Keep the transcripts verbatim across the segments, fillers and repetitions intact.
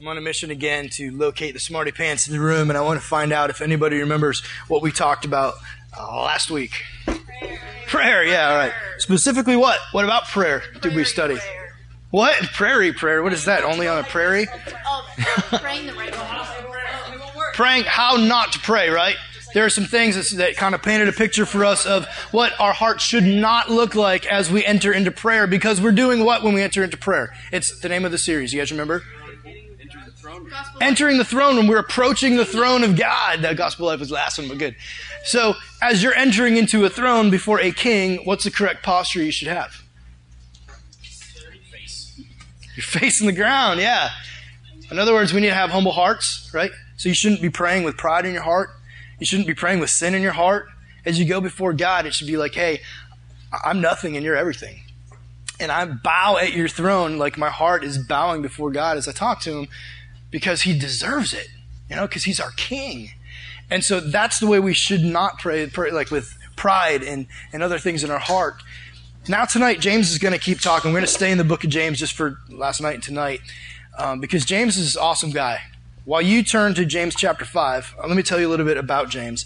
I'm on a mission again to locate the smarty pants in the room, and I want to find out if anybody remembers what we talked about uh, last week. Prayer. Prayer, yeah, all right. Specifically what? What about prayer did we study? Prayer. What? Prairie prayer. What is that? Only on a prairie? Oh, praying the right way. Praying how not to pray, right? There are some things that, that kind of painted a picture for us of what our heart should not look like as we enter into prayer, because we're doing what when we enter into prayer? It's the name of the series. You guys remember? Entering the throne room. We're approaching the throne of God. That Gospel Life was the last one, but good. So, as you're entering into a throne before a king, what's the correct posture you should have? Your face in the ground, yeah. In other words, we need to have humble hearts, right? So you shouldn't be praying with pride in your heart. You shouldn't be praying with sin in your heart. As you go before God, it should be like, hey, I'm nothing and you're everything. And I bow at your throne like my heart is bowing before God as I talk to him, because he deserves it, you know, because he's our king. And so that's the way we should not pray, pray like with pride and, and other things in our heart. Now tonight, James is going to keep talking. We're going to stay in the book of James just for last night and tonight, um, because James is an awesome guy. While you turn to James chapter five, uh, let me tell you a little bit about James.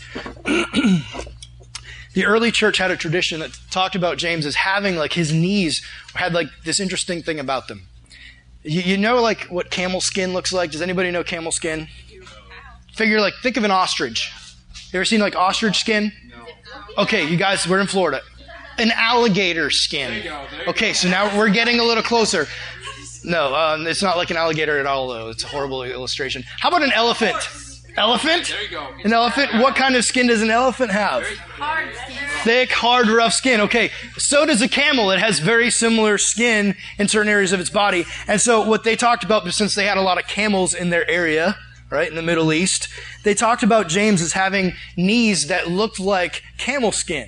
The early church had a tradition that talked about James as having like his knees had like this interesting thing about them. You, you know like what camel skin looks like? Does anybody know camel skin? Figure like, think of an ostrich. You ever seen like ostrich skin? No. Okay, you guys, we're in Florida. An alligator skin. There you go, there you okay, so now we're getting a little closer. No, um, it's not like an alligator at all, though. It's a horrible illustration. How about an elephant? Elephant? There you go. An elephant? What kind of skin does an elephant have? Hard skin. Thick, hard, rough skin. Okay, so does a camel. It has very similar skin in certain areas of its body. And so what they talked about, since they had a lot of camels in their area, right, in the Middle East, they talked about James as having knees that looked like camel skin.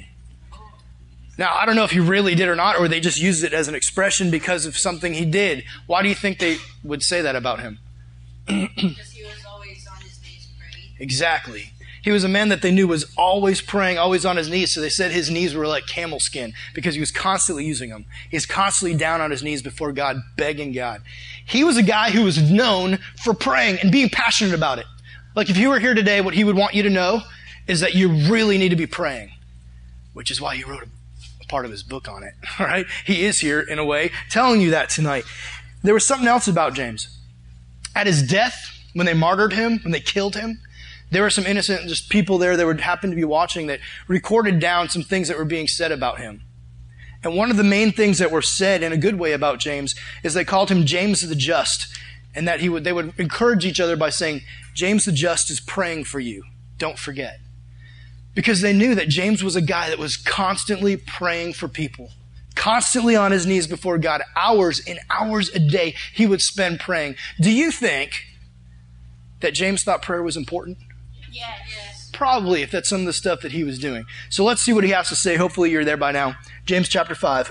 Now, I don't know if he really did or not, or they just used it as an expression because of something he did. Why do you think they would say that about him? Because he was always on his knees praying. Exactly. He was a man that they knew was always praying, always on his knees. So they said his knees were like camel skin because he was constantly using them. He's constantly down on his knees before God, begging God. He was a guy who was known for praying and being passionate about it. Like if you were here today, what he would want you to know is that you really need to be praying, which is why he wrote a part of his book on it. All right? He is here, in a way, telling you that tonight. There was something else about James. At his death, when they martyred him, when they killed him, there were some innocent just people there that would happen to be watching that recorded down some things that were being said about him. And one of the main things that were said in a good way about James is they called him James the Just, and that he would they would encourage each other by saying, James the Just is praying for you. Don't forget. Because they knew that James was a guy that was constantly praying for people, constantly on his knees before God, hours and hours a day he would spend praying. Do you think that James thought prayer was important? Yes. yes. Probably, if that's some of the stuff that he was doing. So let's see what he has to say. Hopefully you're there by now. James chapter five,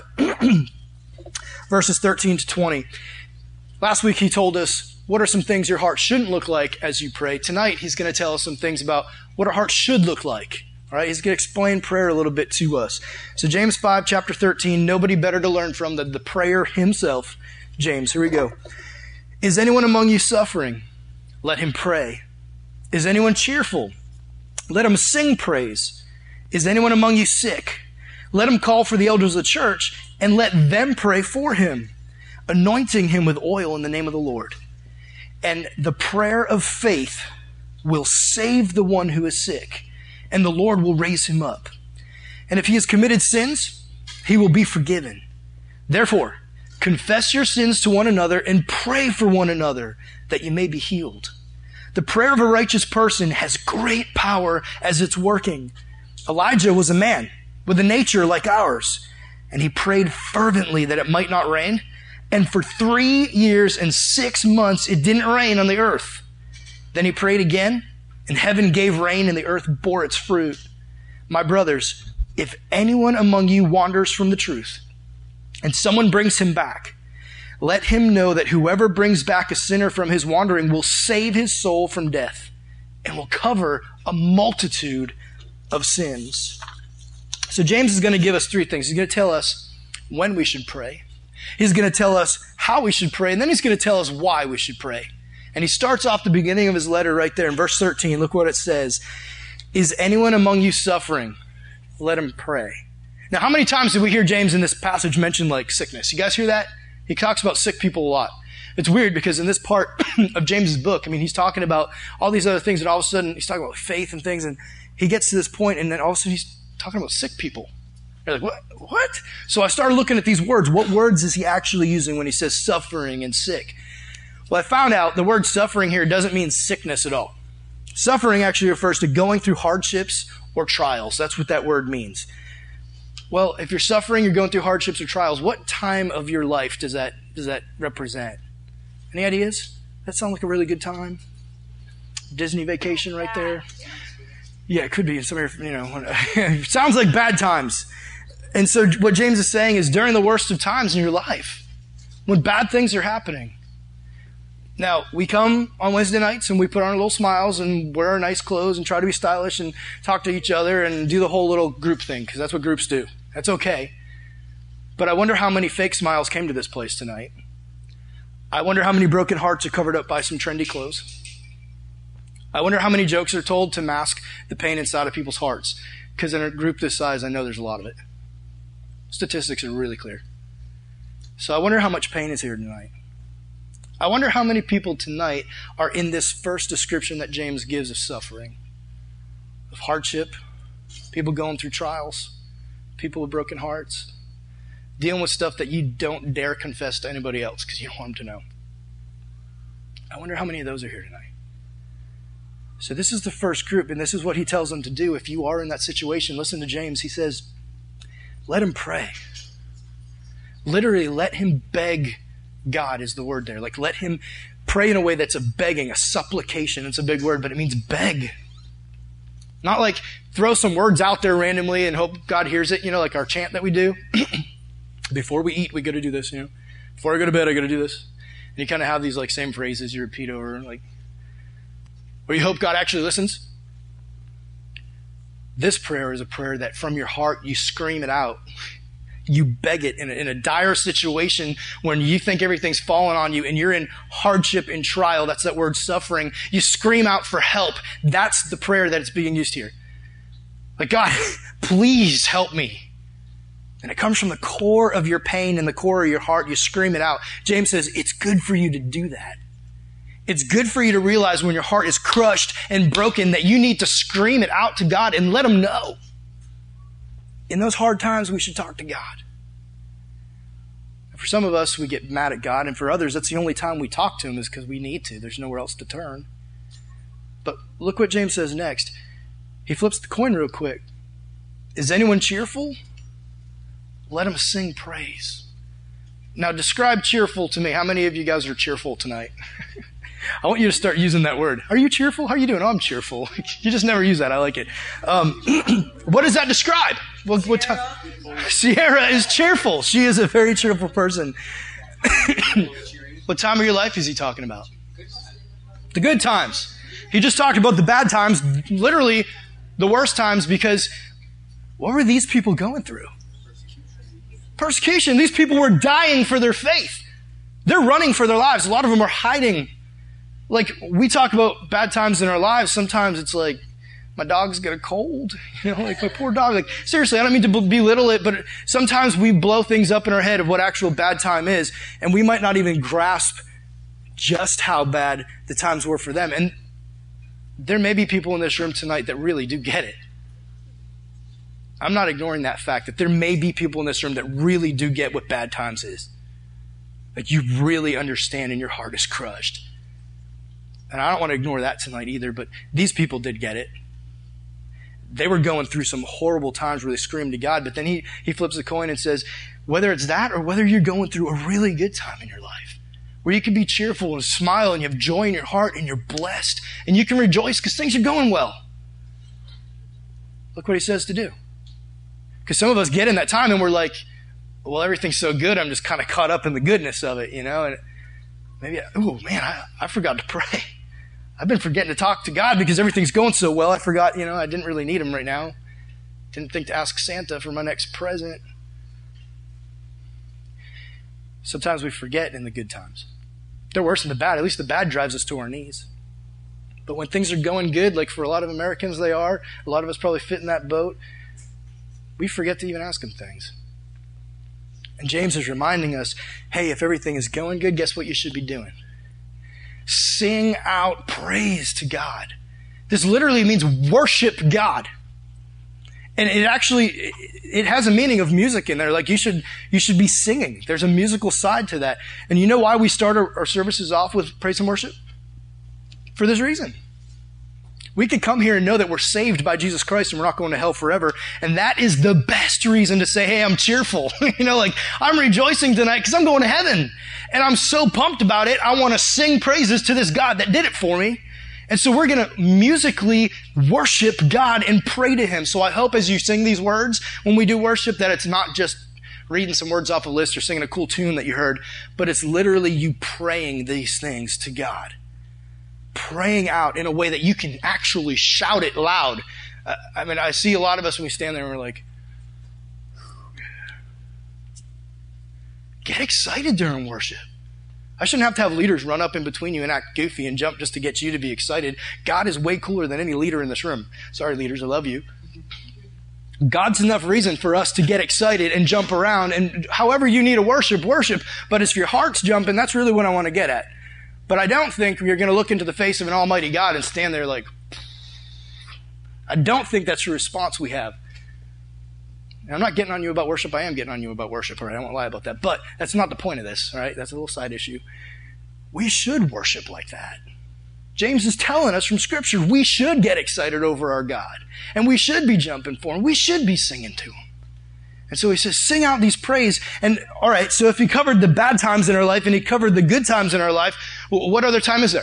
verses thirteen to twenty. Last week he told us what are some things your heart shouldn't look like as you pray. Tonight he's going to tell us some things about what our heart should look like. All right, he's going to explain prayer a little bit to us. So James five, chapter thirteen, nobody better to learn from than the prayer himself. James, here we go. Is anyone among you suffering? Let him pray. Is anyone cheerful? Let him sing praise. Is anyone among you sick? Let him call for the elders of the church and let them pray for him, anointing him with oil in the name of the Lord. And the prayer of faith will save the one who is sick, and the Lord will raise him up. And if he has committed sins, he will be forgiven. Therefore, confess your sins to one another and pray for one another that you may be healed. The prayer of a righteous person has great power as it's working. Elijah was a man with a nature like ours, and he prayed fervently that it might not rain. And for three years and six months, it didn't rain on the earth. Then he prayed again, and heaven gave rain, and the earth bore its fruit. My brothers, if anyone among you wanders from the truth, and someone brings him back, let him know that whoever brings back a sinner from his wandering will save his soul from death, and will cover a multitude of sins. So James is going to give us three things. He's going to tell us when we should pray. He's going to tell us how we should pray, and then he's going to tell us why we should pray. And he starts off the beginning of his letter right there in verse thirteen. Look what it says. Is anyone among you suffering? Let him pray. Now, how many times did we hear James in this passage mention like sickness? You guys hear that? He talks about sick people a lot. It's weird because in this part of James's book, I mean, he's talking about all these other things, and all of a sudden he's talking about faith and things, and he gets to this point, and then all of a sudden he's talking about sick people. You're like, what? What? So I started looking at these words. What words is he actually using when he says suffering and sick? Well, I found out the word suffering here doesn't mean sickness at all. Suffering actually refers to going through hardships or trials. That's what that word means. Well, if you're suffering, you're going through hardships or trials, what time of your life does that does that represent? Any ideas? That sound like a really good time? Disney vacation right there? Yeah, it could be. Some of your, you know, sounds like bad times. And so what James is saying is during the worst of times in your life, when bad things are happening. Now, we come on Wednesday nights and we put on our little smiles and wear our nice clothes and try to be stylish and talk to each other and do the whole little group thing, because that's what groups do. That's okay. But I wonder how many fake smiles came to this place tonight. I wonder how many broken hearts are covered up by some trendy clothes. I wonder how many jokes are told to mask the pain inside of people's hearts. Because in a group this size, I know there's a lot of it. Statistics are really clear. So I wonder how much pain is here tonight. I wonder how many people tonight are in this first description that James gives of suffering, of hardship, people going through trials, people with broken hearts, dealing with stuff that you don't dare confess to anybody else because you don't want them to know. I wonder how many of those are here tonight. So this is the first group, and this is what he tells them to do. If you are in that situation, listen to James. He says, let him pray. Literally, let him beg God is the word there. Like, let him pray in a way that's a begging, a supplication. It's a big word, but it means beg. Not like throw some words out there randomly and hope God hears it, you know, like our chant that we do. Before we eat, we got to do this, you know. Before I go to bed, I got to do this. And you kind of have these like same phrases you repeat over, like, or you hope God actually listens. This prayer is a prayer that from your heart, you scream it out. You beg it in a, in a dire situation when you think everything's fallen on you and you're in hardship and trial. That's that word suffering. You scream out for help. That's the prayer that is being used here. Like, God, please help me. And it comes from the core of your pain and the core of your heart. You scream it out. James says it's good for you to do that. It's good for you to realize when your heart is crushed and broken that you need to scream it out to God and let him know. In those hard times, we should talk to God. For some of us, we get mad at God, and for others, that's the only time we talk to him is because we need to. There's nowhere else to turn. But look what James says next. He flips the coin real quick. Is anyone cheerful? Let him sing praise. Now, describe cheerful to me. How many of you guys are cheerful tonight? I want you to start using that word. Are you cheerful? How are you doing? Oh, I'm cheerful. You just never use that. I like it. Um, what does that describe? What, what time? Sierra is cheerful. She is a very cheerful person. What time of your life is he talking about? The good times. He just talked about the bad times, literally the worst times, because what were these people going through? Persecution. These people were dying for their faith. They're running for their lives. A lot of them are hiding. Like, we talk about bad times in our lives. Sometimes it's like, my dog's got a cold. You know, like my poor dog. Like, seriously, I don't mean to belittle it, but sometimes we blow things up in our head of what actual bad time is, and we might not even grasp just how bad the times were for them. And there may be people in this room tonight that really do get it. I'm not ignoring that fact that there may be people in this room that really do get what bad times is. Like, you really understand and your heart is crushed. And I don't want to ignore that tonight either, but these people did get it. They were going through some horrible times where they screamed to God, but then he, he flips the coin and says, whether it's that or whether you're going through a really good time in your life, where you can be cheerful and smile and you have joy in your heart and you're blessed and you can rejoice because things are going well. Look what he says to do. Because some of us get in that time and we're like, well, everything's so good, I'm just kind of caught up in the goodness of it, you know? And maybe, oh man, I, I forgot to pray. I've been forgetting to talk to God because everything's going so well. I forgot, you know, I didn't really need him right now. Didn't think to ask Santa for my next present. Sometimes we forget in the good times. They're worse than the bad. At least the bad drives us to our knees. But when things are going good, like for a lot of Americans they are, a lot of us probably fit in that boat, we forget to even ask him things. And James is reminding us, hey, if everything is going good, guess what you should be doing? Sing out praise to God. This literally means worship God. And it actually, it has a meaning of music in there. Like you should, you should be singing. There's a musical side to that. And you know why we start our, our services off with praise and worship? For this reason. We could come here and know that we're saved by Jesus Christ and we're not going to hell forever. And that is the best reason to say, hey, I'm cheerful. you know, like I'm rejoicing tonight because I'm going to heaven. And I'm so pumped about it. I want to sing praises to this God that did it for me. And so we're going to musically worship God and pray to him. So I hope as you sing these words, when we do worship, that it's not just reading some words off a list or singing a cool tune that you heard, but it's literally you praying these things to God. Praying out in a way that you can actually shout it loud. Uh, I mean, I see a lot of us when we stand there and we're like, get excited during worship. I shouldn't have to have leaders run up in between you and act goofy and jump just to get you to be excited. God is way cooler than any leader in this room. Sorry, leaders, I love you. God's enough reason for us to get excited and jump around. And however you need to worship, worship. But if your heart's jumping, that's really what I want to get at. But I don't think you're going to look into the face of an almighty God and stand there like, I don't think that's the response we have. And I'm not getting on you about worship. I am getting on you about worship, all right? I won't lie about that. But that's not the point of this, all right? That's a little side issue. We should worship like that. James is telling us from Scripture we should get excited over our God. And we should be jumping for him. We should be singing to him. And so he says, sing out these praise. And all right, so if he covered the bad times in our life and he covered the good times in our life, what other time is there?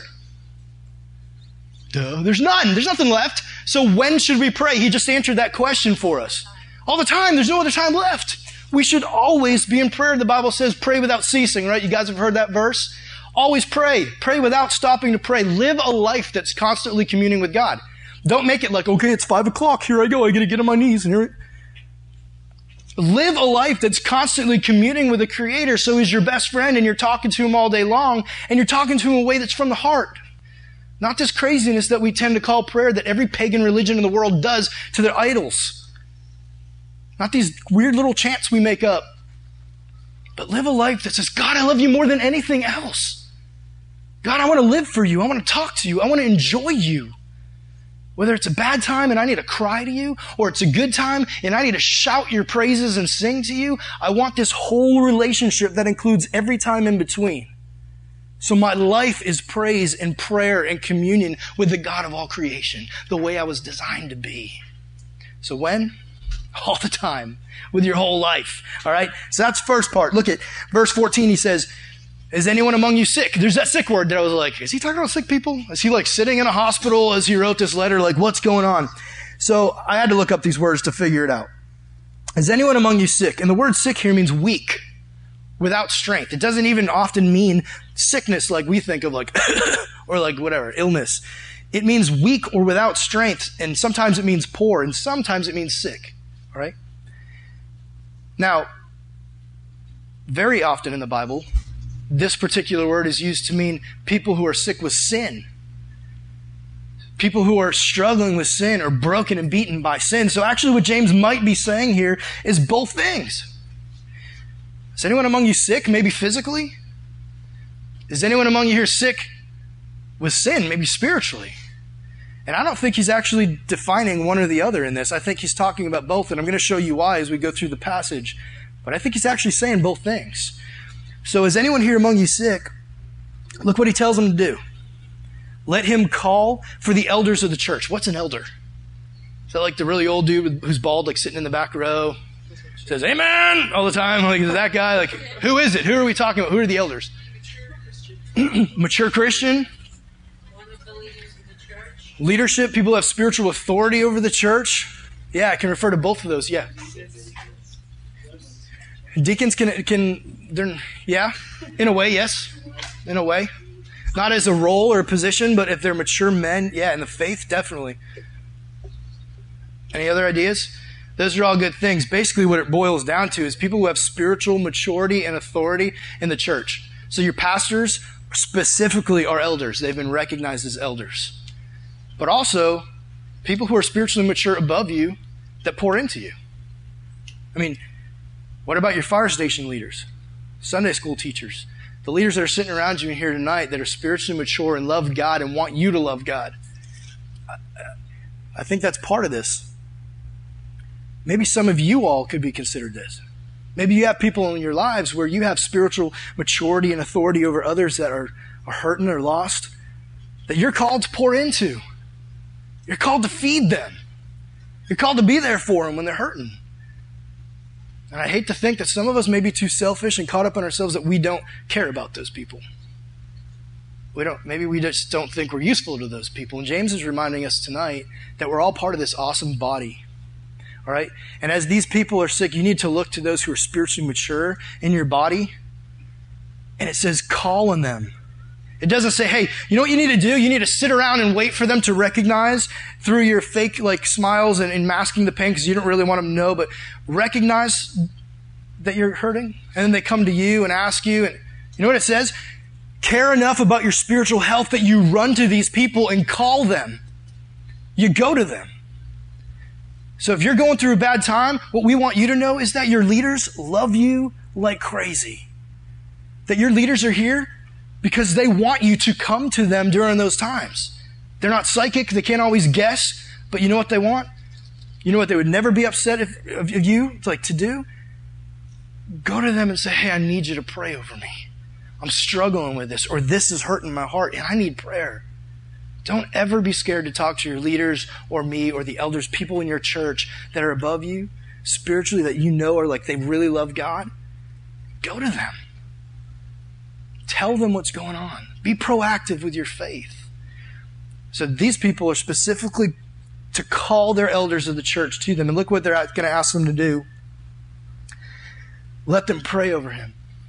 Duh, there's none. There's nothing left. So when should we pray? He just answered that question for us. All the time. There's no other time left. We should always be in prayer. The Bible says pray without ceasing, right? You guys have heard that verse? Always pray. Pray without stopping to pray. Live a life that's constantly communing with God. Don't make it like, okay, it's five o'clock. Here I go. I got to get on my knees. And here. Live a life that's constantly communing with the Creator so he's your best friend and you're talking to him all day long and you're talking to him in a way that's from the heart. Not this craziness that we tend to call prayer that every pagan religion in the world does to their idols. Not these weird little chants we make up. But live a life that says, God, I love you more than anything else. God, I want to live for you. I want to talk to you. I want to enjoy you. Whether it's a bad time and I need to cry to you, or it's a good time and I need to shout your praises and sing to you, I want this whole relationship that includes every time in between. So my life is praise and prayer and communion with the God of all creation, the way I was designed to be. So when? All the time, with your whole life. All right? So that's the first part. Look at verse fourteen. He says, is anyone among you sick? There's that sick word that I was like, is he talking about sick people? Is he like sitting in a hospital as he wrote this letter? Like, what's going on? So I had to look up these words to figure it out. Is anyone among you sick? And the word sick here means weak, without strength. It doesn't even often mean sickness like we think of, like, or like whatever, illness. It means weak or without strength. And sometimes it means poor. And sometimes it means sick. All right? Now, very often in the Bible, this particular word is used to mean people who are sick with sin. People who are struggling with sin or broken and beaten by sin. So actually what James might be saying here is both things. Is anyone among you sick, maybe physically? Is anyone among you here sick with sin, maybe spiritually? And I don't think he's actually defining one or the other in this. I think he's talking about both, and I'm going to show you why as we go through the passage. But I think he's actually saying both things. So is anyone here among you sick? Look what he tells them to do. Let him call for the elders of the church. What's an elder? Is that like the really old dude who's bald, like sitting in the back row? Says, amen, all the time. Like, is that guy? Like, who is it? Who are we talking about? Who are the elders? Mature Christian. Mature Christian. Leadership, people who have spiritual authority over the church. Yeah, I can refer to both of those. Yeah. Deacons can, can they're, yeah, in a way, yes. In a way. Not as a role or a position, but if they're mature men, yeah, in the faith, definitely. Any other ideas? Those are all good things. Basically, what it boils down to is people who have spiritual maturity and authority in the church. So your pastors specifically our elders. They've been recognized as elders. But also, people who are spiritually mature above you that pour into you. I mean, what about your fire station leaders, Sunday school teachers, the leaders that are sitting around you in here tonight that are spiritually mature and love God and want you to love God? I, I think that's part of this. Maybe some of you all could be considered this. Maybe you have people in your lives where you have spiritual maturity and authority over others that are, are hurting or lost, that you're called to pour into. You're called to feed them. You're called to be there for them when they're hurting. And I hate to think that some of us may be too selfish and caught up in ourselves that we don't care about those people. We don't. Maybe we just don't think we're useful to those people. And James is reminding us tonight that we're all part of this awesome body. All right? And as these people are sick, you need to look to those who are spiritually mature in your body. And it says, call on them. It doesn't say, hey, you know what you need to do? You need to sit around and wait for them to recognize through your fake like smiles and, and masking the pain because you don't really want them to know, but recognize that you're hurting. And then they come to you and ask you. And you know what it says? Care enough about your spiritual health that you run to these people and call them. You go to them. So if you're going through a bad time, what we want you to know is that your leaders love you like crazy. That your leaders are here because they want you to come to them during those times. They're not psychic. They can't always guess. But you know what they want? You know what they would never be upset if, of you like to do? Go to them and say, hey, I need you to pray over me. I'm struggling with this, or this is hurting my heart, and I need prayer. Don't ever be scared to talk to your leaders or me or the elders, people in your church that are above you, spiritually, that you know are like they really love God. Go to them. Tell them what's going on. Be proactive with your faith. So these people are specifically to call their elders of the church to them. And look what they're going to ask them to do. Let them pray over him.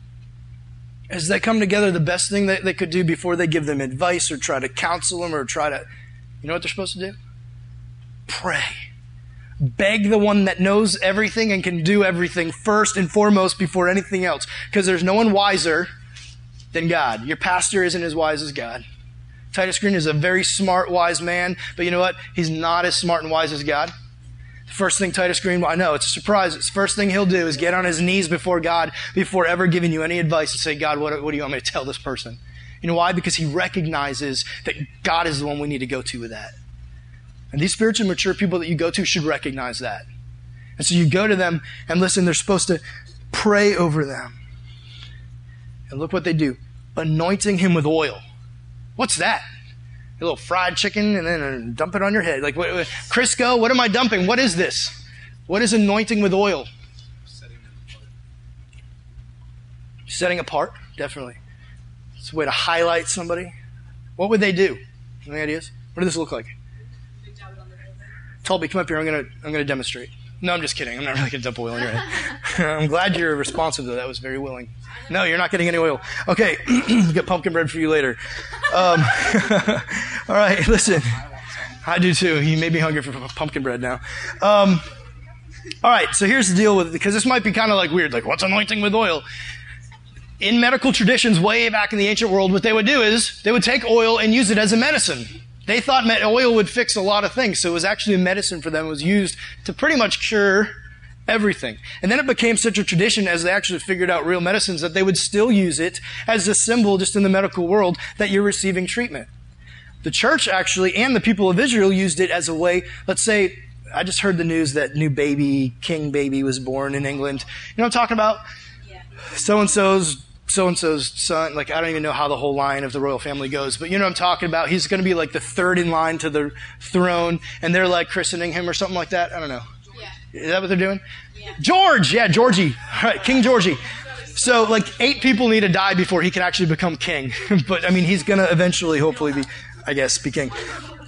As they come together, the best thing that they could do before they give them advice or try to counsel them or try to, you know what they're supposed to do? Pray. Beg the one that knows everything and can do everything first and foremost before anything else. Because there's no one wiser than God. Your pastor isn't as wise as God. Titus Green is a very smart, wise man, but you know what? He's not as smart and wise as God. The first thing Titus Green, I know, it's a surprise. It's the first thing he'll do is get on his knees before God before ever giving you any advice and say, God, what, what do you want me to tell this person? You know why? Because he recognizes that God is the one we need to go to with that. And these spiritually mature people that you go to should recognize that. And so you go to them and listen, they're supposed to pray over them. And look what they do. Anointing him with oil. What's that? A little fried chicken and then dump it on your head. Like, what, what, Crisco, what am I dumping? What is this? What is anointing with oil? Setting apart. Setting apart, definitely. It's a way to highlight somebody. What would they do? Any ideas? What does this look like? Tolby, come up here. I'm gonna I'm gonna demonstrate. No, I'm just kidding. I'm not really gonna dump oil on your head. I'm glad you're responsive though. That was very willing. No, you're not getting any oil. Okay, get pumpkin bread for you later. Um, all right, listen. I do too. You made me hungry for pumpkin bread now. Um, all right, so here's the deal with it, because this might be kind of like weird. Like, what's anointing with oil? In medical traditions, way back in the ancient world, what they would do is they would take oil and use it as a medicine. They thought oil would fix a lot of things, so it was actually a medicine for them. It was used to pretty much cure everything. And then it became such a tradition as they actually figured out real medicines that they would still use it as a symbol just in the medical world that you're receiving treatment. The church actually and the people of Israel used it as a way, let's say, I just heard the news that new baby, king baby was born in England. You know what I'm talking about? Yeah. So-and-so's so-and-so's son, like I don't even know how the whole line of the royal family goes, but you know what I'm talking about. He's going to be like the third in line to the throne, and they're like christening him or something like that. I don't know. Yeah. Is that what they're doing? Yeah. George! Yeah, Georgie. All right, King Georgie. So like eight people need to die before he can actually become king. But I mean, he's going to eventually, hopefully be, I guess, be king.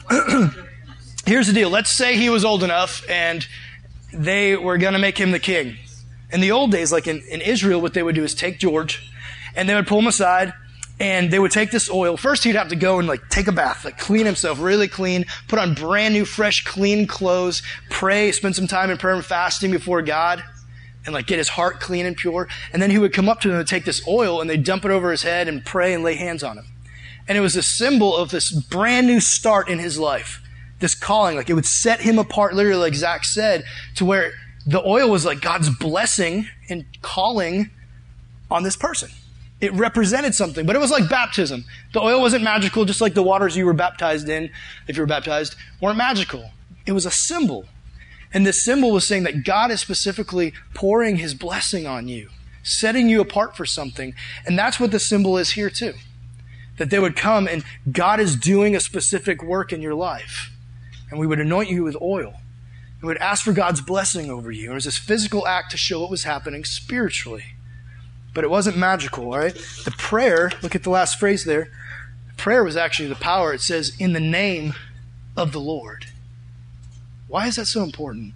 Here's the deal. Let's say he was old enough and they were going to make him the king. In the old days, like in, in Israel, what they would do is take George and they would pull him aside and they would take this oil. First, he'd have to go and like take a bath, like clean himself really clean, put on brand new, fresh, clean clothes, pray, spend some time in prayer and fasting before God. and like get his heart clean and pure. And then he would come up to them and take this oil and they'd dump it over his head and pray and lay hands on him. And it was a symbol of this brand new start in his life, this calling. Like it would set him apart, literally like Zach said, to where the oil was like God's blessing and calling on this person. It represented something, but it was like baptism. The oil wasn't magical, just like the waters you were baptized in, if you were baptized, weren't magical. It was a symbol. And this symbol was saying that God is specifically pouring his blessing on you, setting you apart for something. And that's what the symbol is here too. That they would come and God is doing a specific work in your life. And we would anoint you with oil. And we would ask for God's blessing over you. And it was this physical act to show what was happening spiritually. But it wasn't magical, all right? The prayer, look at the last phrase there. Prayer was actually the power. It says, in the name of the Lord. Why is that so important?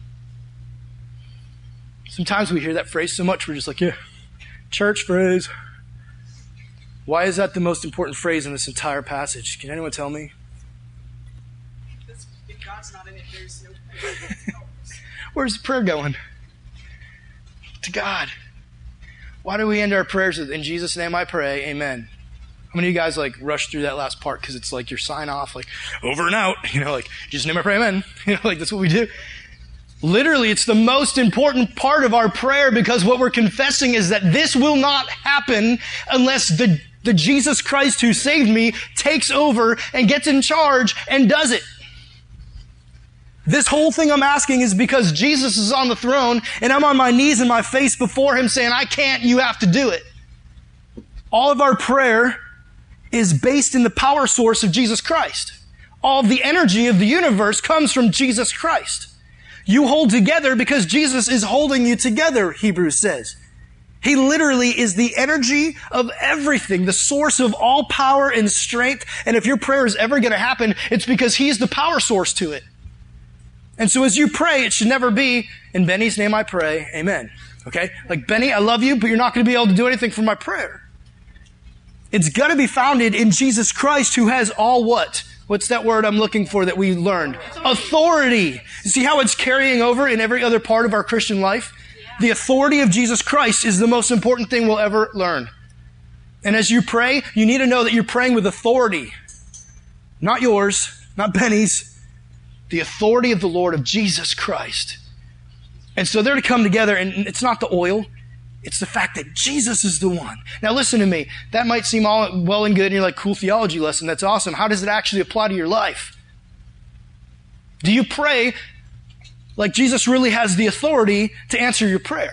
Sometimes we hear that phrase so much, we're just like, yeah, church phrase. Why is that the most important phrase in this entire passage? Can anyone tell me? If God's not in it, there's no Where's the prayer going? To God. Why do we end our prayers with, in Jesus' name I pray, amen? How many of you guys like rush through that last part because it's like your sign off, like over and out, you know, like Jesus' name I pray, amen. You know, like that's what we do. Literally, it's the most important part of our prayer because what we're confessing is that this will not happen unless the, the Jesus Christ who saved me takes over and gets in charge and does it. This whole thing I'm asking is because Jesus is on the throne and I'm on my knees and my face before him saying, I can't, you have to do it. All of our prayer is based in the power source of Jesus Christ. All of the energy of the universe comes from Jesus Christ. You hold together because Jesus is holding you together, Hebrews says. He literally is the energy of everything, the source of all power and strength. And if your prayer is ever going to happen, it's because he's the power source to it. And so as you pray, it should never be, in Benny's name I pray, amen. Okay? Like, Benny, I love you, but you're not going to be able to do anything for my prayer. It's got to be founded in Jesus Christ who has all what? What's that word I'm looking for that we learned? Authority. You see how it's carrying over in every other part of our Christian life? The authority of Jesus Christ is the most important thing we'll ever learn. And as you pray, you need to know that you're praying with authority. Not yours, not Benny's. The authority of the Lord, of Jesus Christ. And so they're to come together, and it's not the oil. It's the fact that Jesus is the one. Now listen to me. That might seem all well and good, and you're like, cool theology lesson. That's awesome. How does it actually apply to your life? Do you pray like Jesus really has the authority to answer your prayer?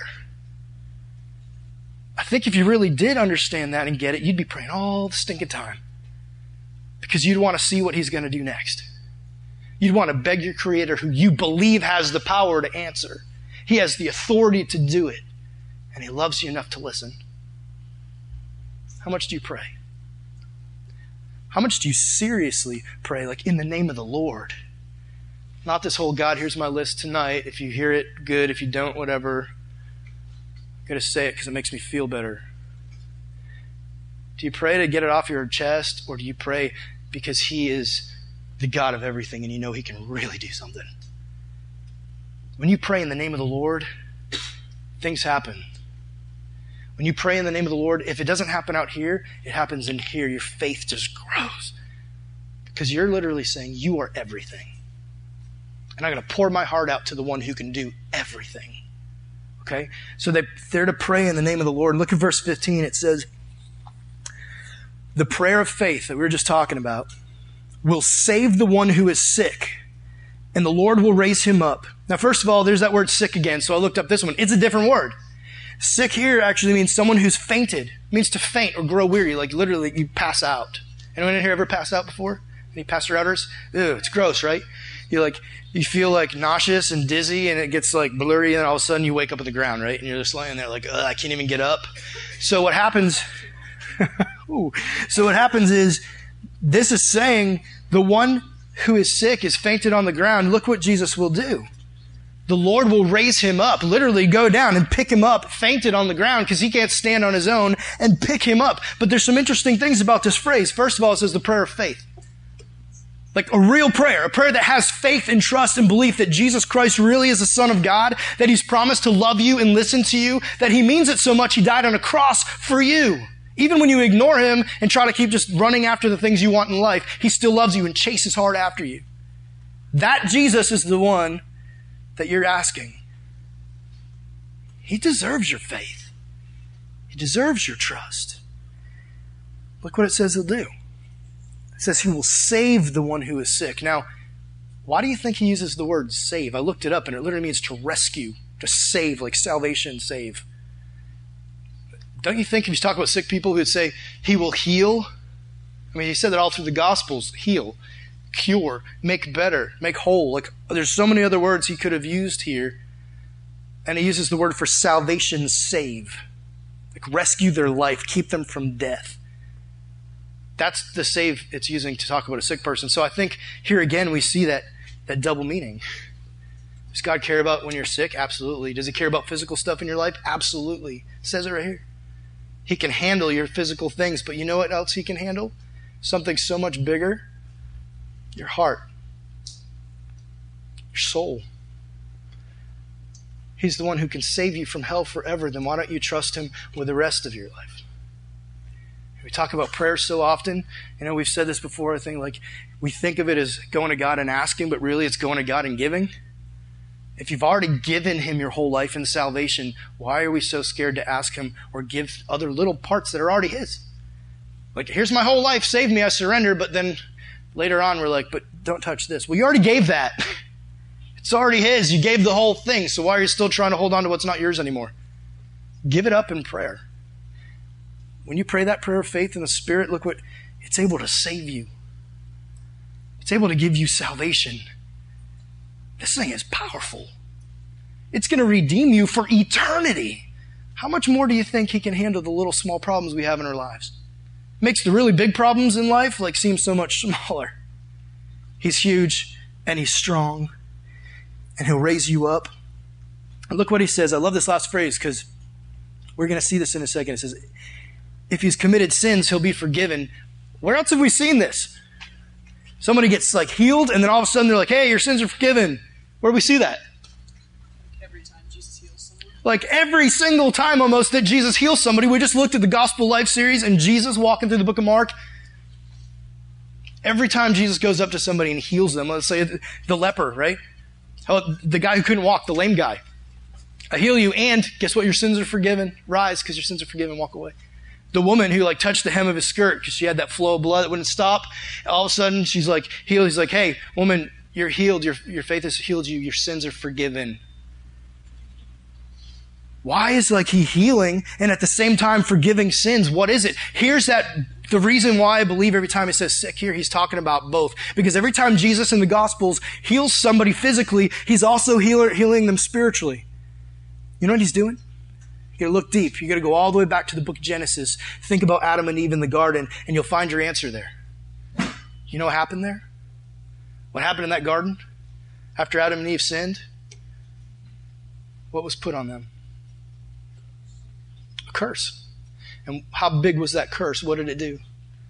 I think if you really did understand that and get it, you'd be praying all the stinking time. Because you'd want to see what he's going to do next. You'd want to beg your Creator, who you believe has the power to answer. He has the authority to do it. And he loves you enough to listen. How much do you pray? How much do you seriously pray, like in the name of the Lord? Not this whole, God, here's my list tonight. If you hear it, good. If you don't, whatever. I'm going to say it because it makes me feel better. Do you pray to get it off your chest, or do you pray because he is the God of everything and you know he can really do something? When you pray in the name of the Lord, things happen. When you pray in the name of the Lord, if it doesn't happen out here, it happens in here. Your faith just grows. Because you're literally saying, you are everything. And I'm going to pour my heart out to the one who can do everything. Okay? So they, they're to pray in the name of the Lord. Look at verse fifteen. It says, the prayer of faith that we were just talking about will save the one who is sick, and the Lord will raise him up. Now, first of all, there's that word sick again. So I looked up this one. It's a different word. Sick here actually means someone who's fainted. It means to faint or grow weary, like literally you pass out. Anyone in here ever passed out before? Any pastor outers? Ew, it's gross, right? You like you feel like nauseous and dizzy, and it gets like blurry, and all of a sudden you wake up on the ground, right? And you're just laying there like, I can't even get up. So what happens? Ooh. So what happens is this is saying the one who is sick is fainted on the ground. Look what Jesus will do. The Lord will raise him up, literally go down and pick him up, fainted on the ground because he can't stand on his own, and pick him up. But there's some interesting things about this phrase. First of all, it says the prayer of faith. Like a real prayer, a prayer that has faith and trust and belief that Jesus Christ really is the Son of God, that he's promised to love you and listen to you, that he means it so much he died on a cross for you. Even when you ignore him and try to keep just running after the things you want in life, he still loves you and chases hard after you. That Jesus is the one that you're asking. He deserves your faith. He deserves your trust. Look what it says he'll do. It says he will save the one who is sick. Now, why do you think he uses the word save? I looked it up and it literally means to rescue, to save, like salvation, save. Don't you think if you talk about sick people, he would say he will heal? I mean, he said that all through the Gospels, heal, cure, make better, make whole. Like there's so many other words he could have used here. And he uses the word for salvation, save. Like rescue their life, keep them from death. That's the save it's using to talk about a sick person. So I think here again we see that, that double meaning. Does God care about when you're sick? Absolutely. Does he care about physical stuff in your life? Absolutely. It says it right here. He can handle your physical things, but you know what else he can handle? Something so much bigger. Your heart. Your soul. He's the one who can save you from hell forever. Then why don't you trust him with the rest of your life? We talk about prayer so often. You know, we've said this before. I think like we think of it as going to God and asking, but really it's going to God and giving. If you've already given him your whole life in salvation, why are we so scared to ask him or give other little parts that are already his? Like, here's my whole life, save me, I surrender. But then later on we're like, but don't touch this. Well, you already gave that. It's already his. You gave the whole thing. So why are you still trying to hold on to what's not yours anymore? Give it up in prayer. When you pray that prayer of faith in the Spirit, look what, it's able to save you. It's able to give you salvation. This thing is powerful. It's going to redeem you for eternity. How much more do you think he can handle the little small problems we have in our lives? Makes the really big problems in life like seem so much smaller. He's huge and he's strong and he'll raise you up. And look what he says. I love this last phrase because we're going to see this in a second. It says, if he's committed sins, he'll be forgiven. Where else have we seen this? Somebody gets like healed and then all of a sudden they're like, hey, your sins are forgiven. Where do we see that? Every time Jesus heals someone. Like every single time almost that Jesus heals somebody. We just looked at the Gospel Life series and Jesus walking through the book of Mark. Every time Jesus goes up to somebody and heals them, let's say the leper, right? Oh, the guy who couldn't walk, the lame guy. I heal you and guess what? Your sins are forgiven. Rise because your sins are forgiven. Walk away. The woman who like touched the hem of his skirt because she had that flow of blood that wouldn't stop. All of a sudden she's like healed. He's like, hey, woman, you're healed. Your, your faith has healed you. Your sins are forgiven. Why is like he healing and at the same time forgiving sins? What is it? Here's that the reason why I believe every time he says sick here, he's talking about both. Because every time Jesus in the Gospels heals somebody physically, he's also healer, healing them spiritually. You know what he's doing? You gotta look deep. You gotta go all the way back to the book of Genesis. Think about Adam and Eve in the garden, and you'll find your answer there. You know what happened there? What happened in that garden? After Adam and Eve sinned? What was put on them? A curse. And how big was that curse? What did it do?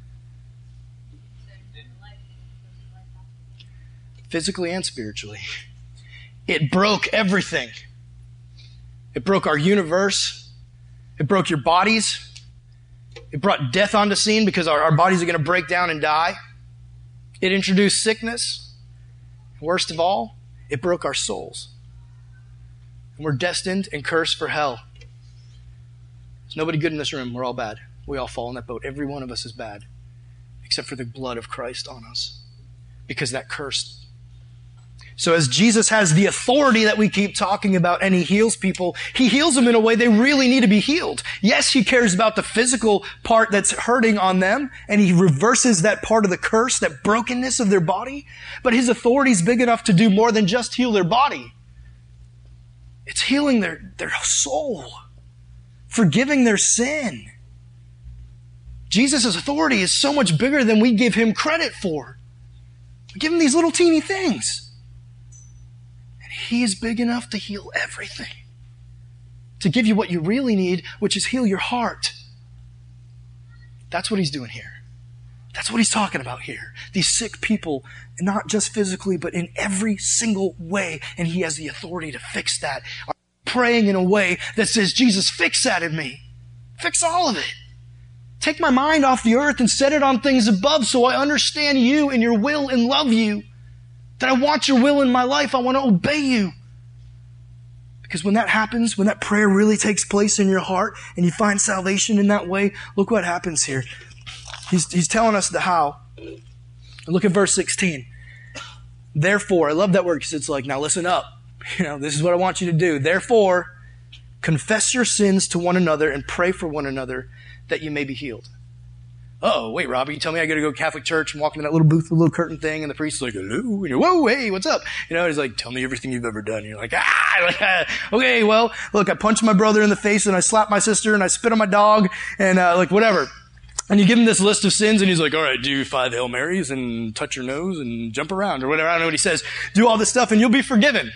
Physically and spiritually. It broke everything. It broke our universe. It broke your bodies. It brought death onto scene because our, our bodies are going to break down and die. It introduced sickness. Worst of all, it broke our souls. And we're destined and cursed for hell. There's nobody good in this room. We're all bad. We all fall in that boat. Every one of us is bad, except for the blood of Christ on us, because that curse. So as Jesus has the authority that we keep talking about and he heals people, he heals them in a way they really need to be healed. Yes, he cares about the physical part that's hurting on them, and he reverses that part of the curse, that brokenness of their body, but his authority is big enough to do more than just heal their body. It's healing their, their soul, forgiving their sin. Jesus' authority is so much bigger than we give him credit for. We give him these little teeny things. He is big enough to heal everything. To give you what you really need, which is heal your heart. That's what he's doing here. That's what he's talking about here. These sick people, not just physically, but in every single way. And he has the authority to fix that. Are praying in a way that says, Jesus, fix that in me. Fix all of it. Take my mind off the earth and set it on things above so I understand you and your will and love you. That I want your will in my life. I want to obey you. Because when that happens, when that prayer really takes place in your heart and you find salvation in that way, look what happens here. He's, he's telling us the how. Look at verse sixteen. Therefore, I love that word because it's like, now listen up. You know, this is what I want you to do. Therefore, confess your sins to one another and pray for one another that you may be healed. Uh-oh, wait, Robbie, you tell me I got to go to Catholic church and walk into that little booth with a little curtain thing, and the priest's like, hello, and you're, whoa, hey, what's up? You know, he's like, tell me everything you've ever done. And you're like, ah, like, ah, okay, well, look, I punched my brother in the face, and I slapped my sister, and I spit on my dog, and uh, like, whatever. And you give him this list of sins, and he's like, all right, do five Hail Marys, and touch your nose, and jump around, or whatever. I don't know what he says. Do all this stuff, and you'll be forgiven.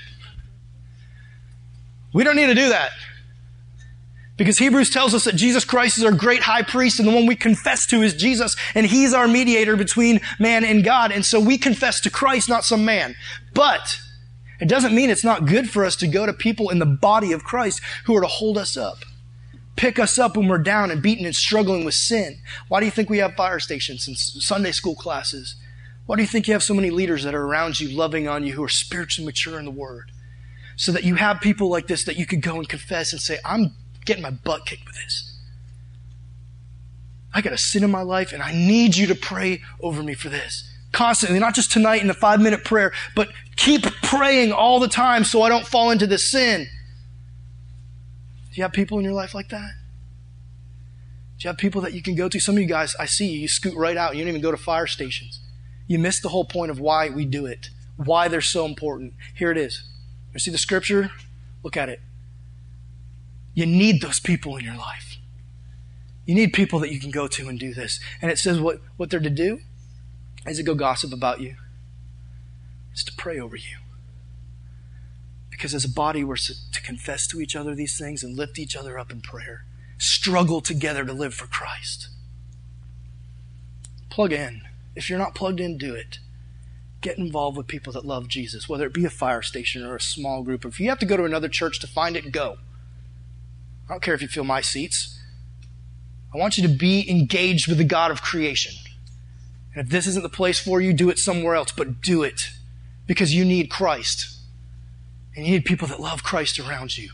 We don't need to do that. Because Hebrews tells us that Jesus Christ is our great high priest, and the one we confess to is Jesus, and he's our mediator between man and God. And so we confess to Christ, not some man. But it doesn't mean it's not good for us to go to people in the body of Christ who are to hold us up, pick us up when we're down and beaten and struggling with sin. Why do you think we have fire stations and Sunday school classes? Why do you think you have so many leaders that are around you, loving on you, who are spiritually mature in the Word? So that you have people like this that you could go and confess and say, I'm getting my butt kicked with this. I got a sin in my life, and I need you to pray over me for this. Constantly, not just tonight in a five-minute prayer, but keep praying all the time so I don't fall into this sin. Do you have people in your life like that? Do you have people that you can go to? Some of you guys, I see you, you scoot right out. You don't even go to fire stations. You miss the whole point of why we do it, why they're so important. Here it is. You see the scripture? Look at it. You need those people in your life. You need people that you can go to and do this. And it says what, what they're to do is to go gossip about you. It's to pray over you. Because as a body, we're to confess to each other these things and lift each other up in prayer. Struggle together to live for Christ. Plug in. If you're not plugged in, do it. Get involved with people that love Jesus, whether it be a fire station or a small group. If you have to go to another church to find it, go. I don't care if you fill my seats. I want you to be engaged with the God of creation. And if this isn't the place for you, do it somewhere else, but do it because you need Christ. And you need people that love Christ around you.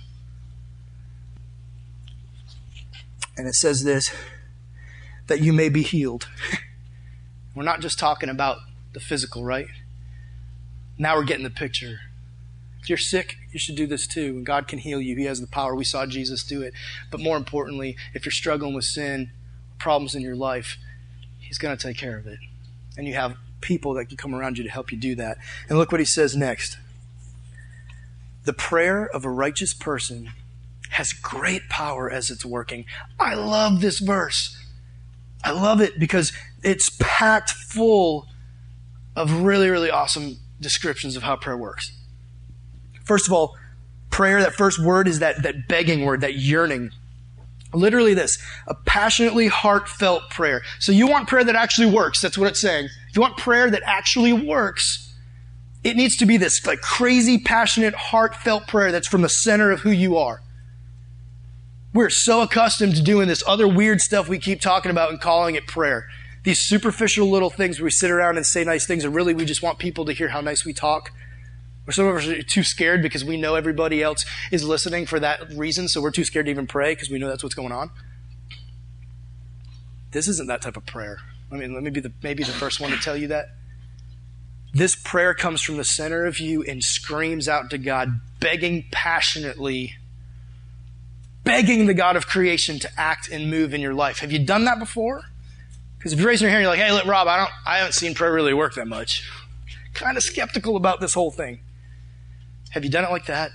And it says this, that you may be healed. We're not just talking about the physical, right? Now we're getting the picture. If you're sick, you should do this too. And God can heal you. He has the power. We saw Jesus do it. But more importantly, if you're struggling with sin, problems in your life, He's going to take care of it. And you have people that can come around you to help you do that. And look what he says next. The prayer of a righteous person has great power as it's working. I love this verse. I love it because it's packed full of really, really awesome descriptions of how prayer works. First of all, prayer, that first word is that, that begging word, that yearning. Literally this, a passionately heartfelt prayer. So you want prayer that actually works. That's what it's saying. If you want prayer that actually works, it needs to be this like crazy, passionate, heartfelt prayer that's from the center of who you are. We're so accustomed to doing this other weird stuff we keep talking about and calling it prayer. These superficial little things where we sit around and say nice things, and really we just want people to hear how nice we talk. Or some of us are too scared because we know everybody else is listening for that reason, so we're too scared to even pray because we know that's what's going on. This isn't that type of prayer. I mean, let me be the maybe the first one to tell you that. This prayer comes from the center of you and screams out to God, begging passionately, begging the God of creation to act and move in your life. Have you done that before? Because if you're raising your hand, you're like, hey, look, Rob, I don't, I haven't seen prayer really work that much. Kind of skeptical about this whole thing. Have you done it like that?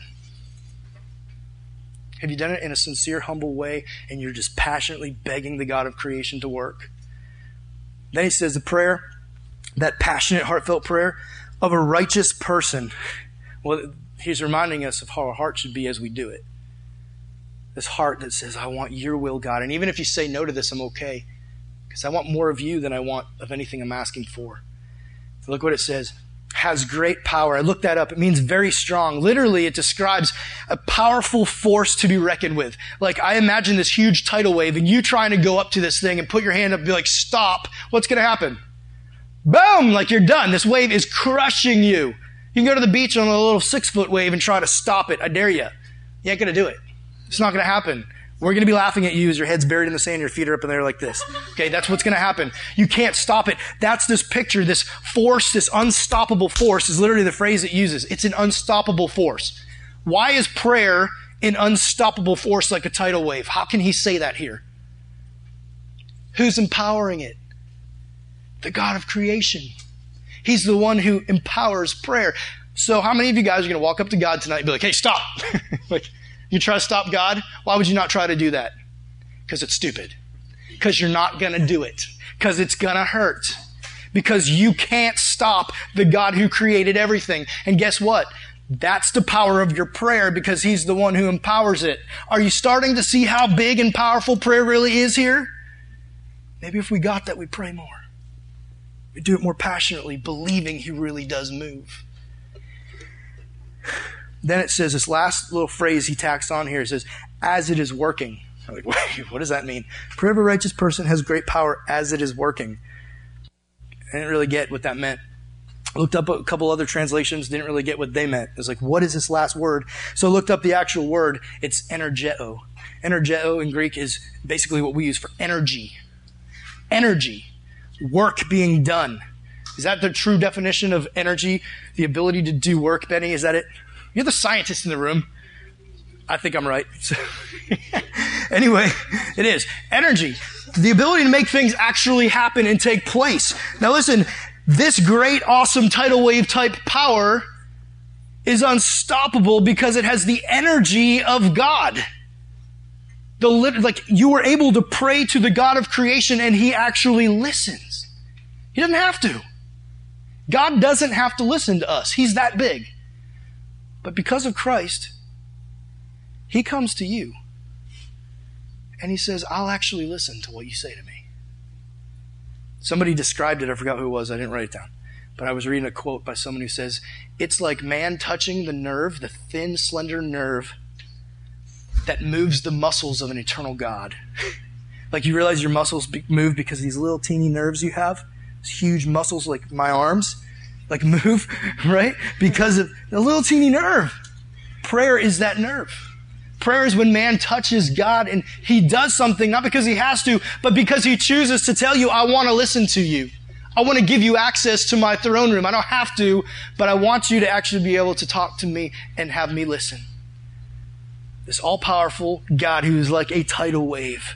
Have you done it in a sincere, humble way, and you're just passionately begging the God of creation to work? Then he says the prayer, that passionate, heartfelt prayer of a righteous person. Well, he's reminding us of how our heart should be as we do it. This heart that says, I want your will, God. And even if you say no to this, I'm okay. because I want more of you than I want of anything I'm asking for. Look what it says. Has great power. I looked that up. It means very strong. Literally, it describes a powerful force to be reckoned with. Like, I imagine this huge tidal wave and you trying to go up to this thing and put your hand up and be like, stop. What's going to happen? Boom! Like, you're done. This wave is crushing you. You can go to the beach on a little six-foot wave and try to stop it. I dare you. You ain't going to do it. It's not going to happen. We're going to be laughing at you as your head's buried in the sand, your feet are up in there like this. Okay, that's what's going to happen. You can't stop it. That's this picture, this force, this unstoppable force is literally the phrase it uses. It's an unstoppable force. Why is prayer an unstoppable force like a tidal wave? How can he say that here? Who's empowering it? The God of creation. He's the one who empowers prayer. So how many of you guys are going to walk up to God tonight and be like, hey, stop. Like, you try to stop God? Why would you not try to do that? Because it's stupid. Because you're not going to do it. Because it's going to hurt. Because you can't stop the God who created everything. And guess what? That's the power of your prayer because he's the one who empowers it. Are you starting to see how big and powerful prayer really is here? Maybe if we got that, we'd pray more. We'd do it more passionately, believing he really does move. Then it says, this last little phrase he tacks on here, it says, as it is working. I'm like, wait, what does that mean? Prayer of a righteous person has great power as it is working. I didn't really get what that meant. I looked up a couple other translations, didn't really get what they meant. It was like, what is this last word? So I looked up the actual word. It's energeo. Energeo in Greek is basically what we use for energy. Energy. Work being done. Is that the true definition of energy? The ability to do work, Benny? Is that it? You're the scientist in the room. I think I'm right. So anyway, it is. Energy. The ability to make things actually happen and take place. Now listen, this great, awesome tidal wave type power is unstoppable because it has the energy of God. The like you were able to pray to the God of creation and he actually listens. He doesn't have to. God doesn't have to listen to us. He's that big. But because of Christ, he comes to you and he says, I'll actually listen to what you say to me. Somebody described it. I forgot who it was. I didn't write it down. But I was reading a quote by someone who says, it's like man touching the nerve, the thin, slender nerve that moves the muscles of an eternal God. Like you realize your muscles be- move because of these little teeny nerves you have. These huge muscles like my arms. Like move, right? Because of a little teeny nerve. Prayer is that nerve. Prayer is when man touches God and he does something, not because he has to, but because he chooses to tell you, I want to listen to you. I want to give you access to my throne room. I don't have to, but I want you to actually be able to talk to me and have me listen. This all-powerful God who is like a tidal wave.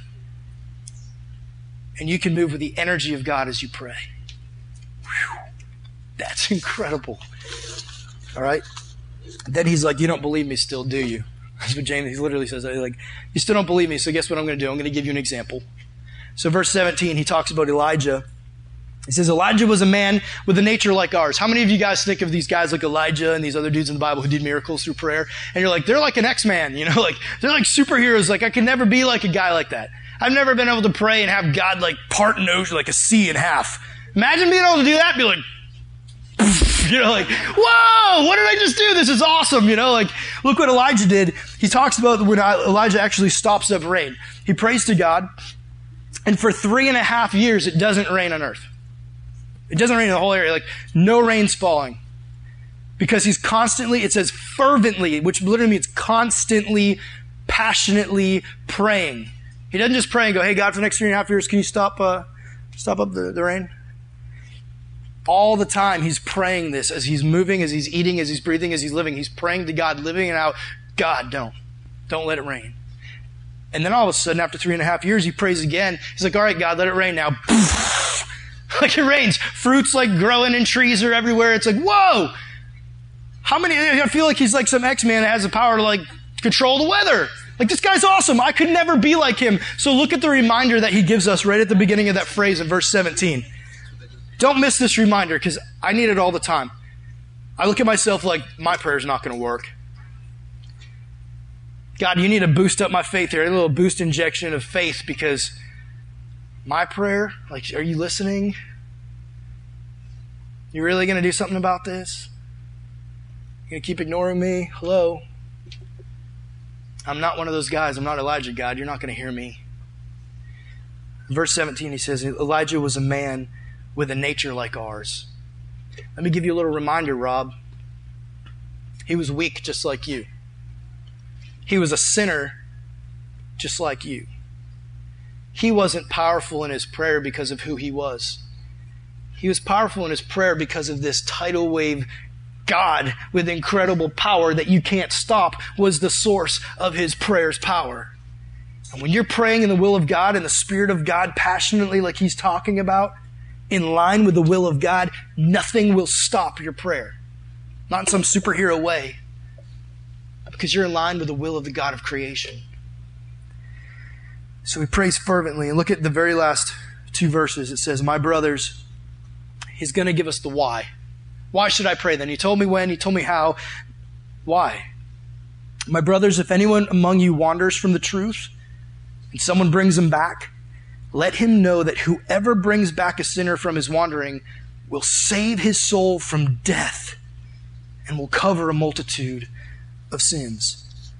And you can move with the energy of God as you pray. Whew. That's incredible. All right? Then he's like, you don't believe me still, do you? That's what James, he literally says, like, you still don't believe me, so guess what I'm going to do? I'm going to give you an example. So verse seventeen, he talks about Elijah. He says, Elijah was a man with a nature like ours. How many of you guys think of these guys like Elijah and these other dudes in the Bible who did miracles through prayer? And you're like, they're like an X-Man, you know, like, they're like superheroes. Like, I could never be like a guy like that. I've never been able to pray and have God like part an ocean, like a sea in half. Imagine being able to do that and be like, you know, like, whoa, what did I just do? This is awesome. You know, like, look what Elijah did. He talks about when Elijah actually stops up rain. He prays to God, and for three and a half years, it doesn't rain on earth. It doesn't rain in the whole area. Like, no rain's falling. Because he's constantly, it says fervently, which literally means constantly, passionately praying. He doesn't just pray and go, hey, God, for the next three and a half years, can you stop, uh, stop up the, the rain? All the time he's praying this as he's moving, as he's eating, as he's breathing, as he's living. He's praying to God, living it out. God, don't. Don't let it rain. And then all of a sudden, after three and a half years, he prays again. He's like, all right, God, let it rain now. Like it rains. Fruits like growing and trees are everywhere. It's like, whoa! How many, I feel like he's like some X-Man that has the power to like control the weather. Like this guy's awesome. I could never be like him. So look at the reminder that he gives us right at the beginning of that phrase in verse seventeen. Don't miss this reminder because I need it all the time. I look at myself like my prayer's not going to work. God, you need to boost up my faith here. A little boost injection of faith because My prayer, like, are you listening? You really going to do something about this? You going to keep ignoring me? Hello? I'm not one of those guys. I'm not Elijah, God. You're not going to hear me. Verse seventeen, he says, Elijah was a man with a nature like ours. Let me give you a little reminder, Rob. He was weak just like you. He was a sinner just like you. He wasn't powerful in his prayer because of who he was. He was powerful in his prayer because of this tidal wave God with incredible power that you can't stop was the source of his prayer's power. And when you're praying in the will of God and the Spirit of God passionately like he's talking about, in line with the will of God, nothing will stop your prayer. Not in some superhero way, because you're in line with the will of the God of creation. So he prays fervently. And look at the very last two verses. It says, my brothers, he's going to give us the why. Why should I pray then? He told me when, he told me how. Why? My brothers, if anyone among you wanders from the truth and someone brings him back, let him know that whoever brings back a sinner from his wandering will save his soul from death and will cover a multitude of sins.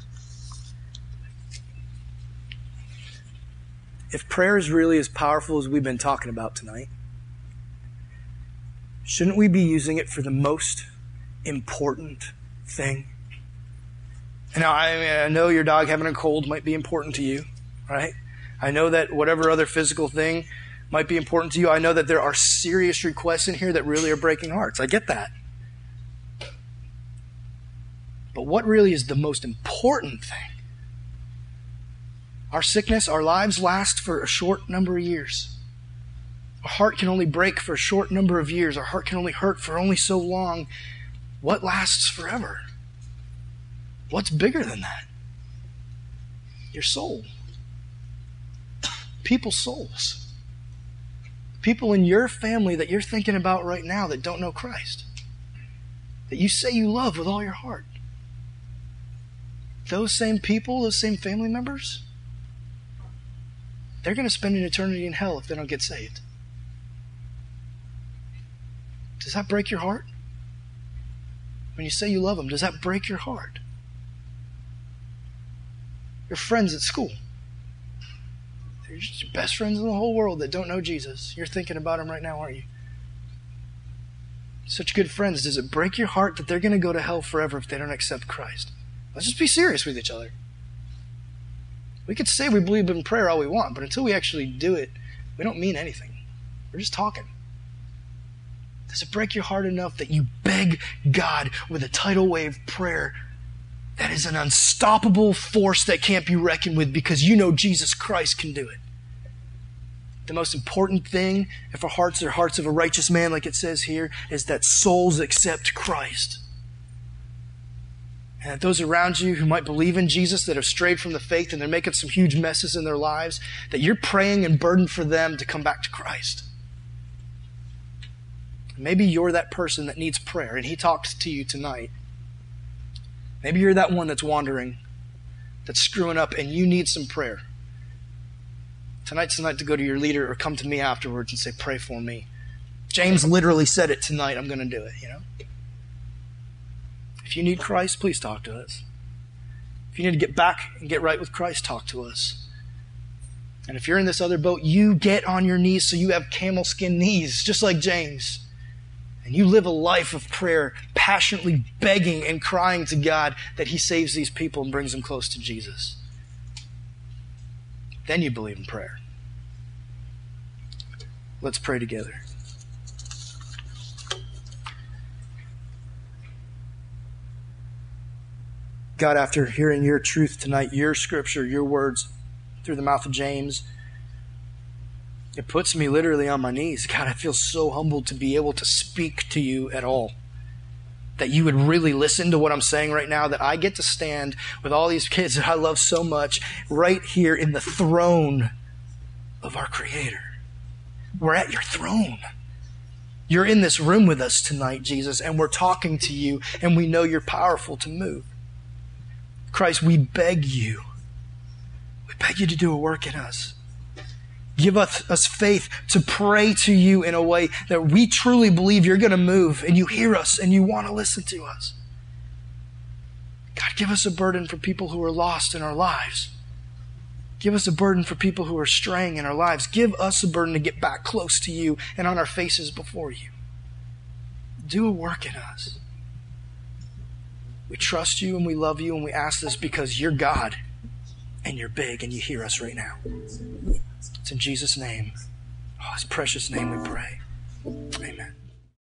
If prayer is really as powerful as we've been talking about tonight, shouldn't we be using it for the most important thing? And now, I, mean, I know your dog having a cold might be important to you, right? I know that whatever other physical thing might be important to you. I know that there are serious requests in here that really are breaking hearts. I get that. But what really is the most important thing? Our sickness, our lives last for a short number of years. Our heart can only break for a short number of years. Our heart can only hurt for only so long. What lasts forever? What's bigger than that? Your soul. People's souls. People in your family that you're thinking about right now that don't know Christ. That you say you love with all your heart. Those same people, those same family members, they're going to spend an eternity in hell if they don't get saved. Does that break your heart? When you say you love them, does that break your heart? Your friends at school. They're just your best friends in the whole world that don't know Jesus. You're thinking about them right now, aren't you? Such good friends. Does it break your heart that they're going to go to hell forever if they don't accept Christ? Let's just be serious with each other. We could say we believe in prayer all we want, but until we actually do it, we don't mean anything. We're just talking. Does it break your heart enough that you beg God with a tidal wave prayer that is an unstoppable force that can't be reckoned with because you know Jesus Christ can do it? The most important thing, if our hearts are hearts of a righteous man, like it says here, is that souls accept Christ. And that those around you who might believe in Jesus that have strayed from the faith and they're making some huge messes in their lives, that you're praying and burdened for them to come back to Christ. Maybe you're that person that needs prayer and he talked to you tonight. Maybe you're that one that's wandering, that's screwing up, and you need some prayer. Tonight's the night to go to your leader or come to me afterwards and say, pray for me. James literally said it tonight. I'm going to do it, you know. If you need Christ, please talk to us. If you need to get back and get right with Christ, talk to us. And if you're in this other boat, you get on your knees so you have camel skin knees, just like James. And you live a life of prayer, passionately begging and crying to God that he saves these people and brings them close to Jesus. Then you believe in prayer. Let's pray together. God, after hearing your truth tonight, your scripture, your words through the mouth of James, it puts me literally on my knees. God, I feel so humbled to be able to speak to you at all. That you would really listen to what I'm saying right now, that I get to stand with all these kids that I love so much right here in the throne of our Creator. We're at your throne. You're in this room with us tonight, Jesus, and we're talking to you, and we know you're powerful to move. Christ, we beg you. We beg you to do a work in us. Give us, us faith to pray to you in a way that we truly believe you're going to move and you hear us and you want to listen to us. God, give us a burden for people who are lost in our lives. Give us a burden for people who are straying in our lives. Give us a burden to get back close to you and on our faces before you. Do a work in us. We trust you and we love you and we ask this because you're God and you're big and you hear us right now. It's in Jesus' name, oh, his precious name we pray. Amen.